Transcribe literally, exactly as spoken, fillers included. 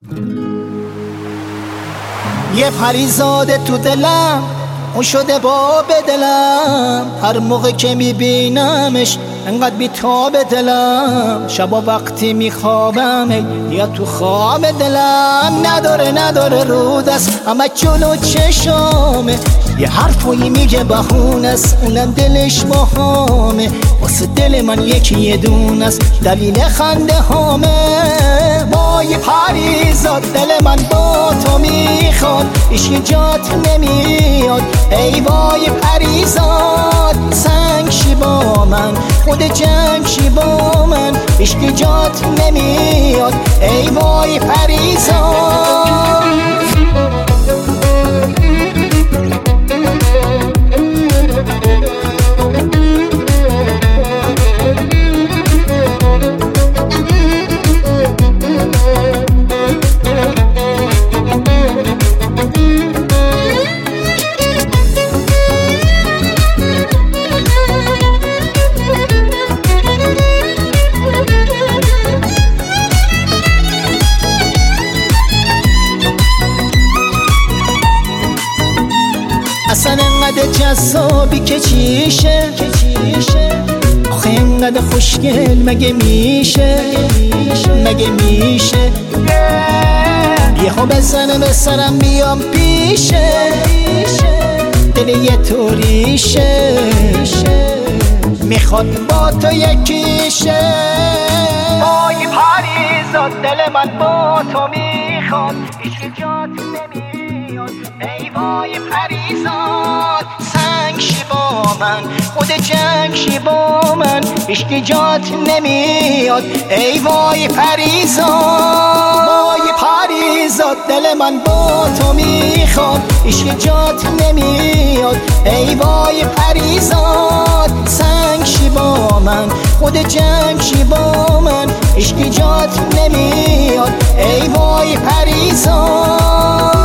یه پریزاده تو دلم اون شده باب دلم، هر موقع که میبینمش انقدر بیتاب دلم. شبا وقتی میخوابم یا تو خواب دلم، نداره نداره رو دست اما جلو چشامه. یه حرفایی میگه بهونه است اونم دلش باهامه، واسه دل من یکی یه دونه است دلیل خنده هامه. وای پریزاد دل من با تو میخواد، ایشکی جات نمیاد. ای وای پریزاد سنگ شی با من، خود جنگ شی با من، ایشکی جات نمیاد. ای وای پریزاد اصلا انقدر جذابی که چیشه، آخه انقدر خوشگل مگه میشه، مگه میشه. یهو بزنه به سرم بیام پیشه، دل یه طوریشه میخواد با تو یکیشه. وای پریزاد دل من با تو میخواد، ایشکی جات نمیاد. ای وای پریزاد سنگ شی با من، خود جنگ شی با من، ایشکی جات نمیاد. ای وای پریزاد وای پریزاد دل من با تو میخواد، ایشکی جات نمیاد. ای وای پریزاد سنگ شی با من، خود جنگ شی با من، ایشکی جات نمیاد. ای وای پریزاد